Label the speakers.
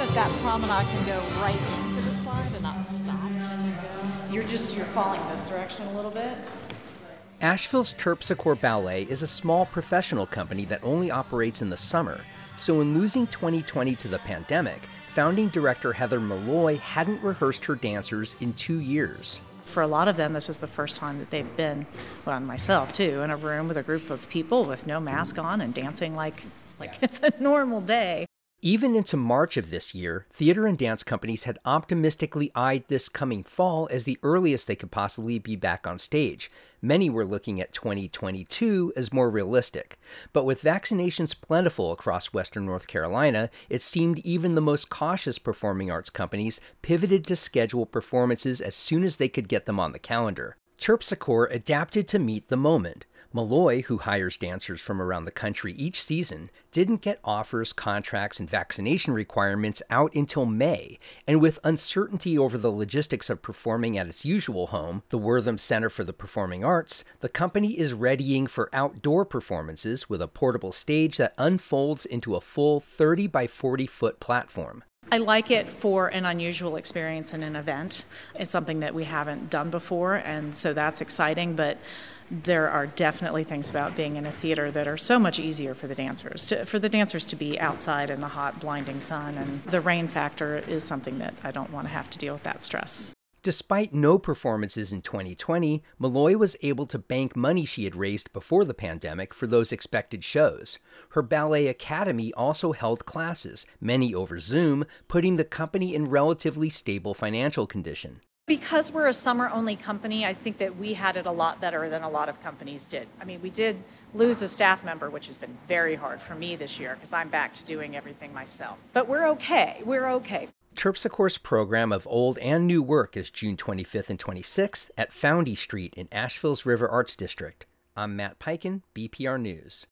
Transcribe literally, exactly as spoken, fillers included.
Speaker 1: that that promenade can go right into the slide and not stop and you go.
Speaker 2: You're just, you're falling this direction a little bit.
Speaker 3: Asheville's Terpsichore Ballet is a small professional company that only operates in the summer, so in losing twenty twenty to the pandemic, founding director Heather Malloy hadn't rehearsed her dancers in two years.
Speaker 2: For a lot of them, this is the first time that they've been, well, myself too, in a room with a group of people with no mask on and dancing like, like it's a normal day.
Speaker 3: Even into March of this year, theater and dance companies had optimistically eyed this coming fall as the earliest they could possibly be back on stage. Many were looking at twenty twenty-two as more realistic. But with vaccinations plentiful across Western North Carolina, it seemed even the most cautious performing arts companies pivoted to schedule performances as soon as they could get them on the calendar. Terpsichore adapted to meet the moment. Malloy, who hires dancers from around the country each season, didn't get offers, contracts, and vaccination requirements out until May, and with uncertainty over the logistics of performing at its usual home, the Wortham Center for the Performing Arts, the company is readying for outdoor performances with a portable stage that unfolds into a full thirty by forty foot platform.
Speaker 2: I like it for an unusual experience in an event. It's something that we haven't done before, and so that's exciting, but there are definitely things about being in a theater that are so much easier for the dancers. To, for the dancers to be outside in the hot, blinding sun, and the rain factor is something that I don't want to have to deal with that stress.
Speaker 3: Despite no performances in twenty twenty, Malloy was able to bank money she had raised before the pandemic for those expected shows. Her ballet academy also held classes, many over Zoom, putting the company in relatively stable financial condition.
Speaker 2: Because we're a summer-only company, I think that we had it a lot better than a lot of companies did. I mean, we did lose a staff member, which has been very hard for me this year because I'm back to doing everything myself. But we're okay. We're okay.
Speaker 3: Terpsichore's program of old and new work is June twenty-fifth and twenty-sixth at Foundy Street in Asheville's River Arts District. I'm Matt Peiken, B P R News.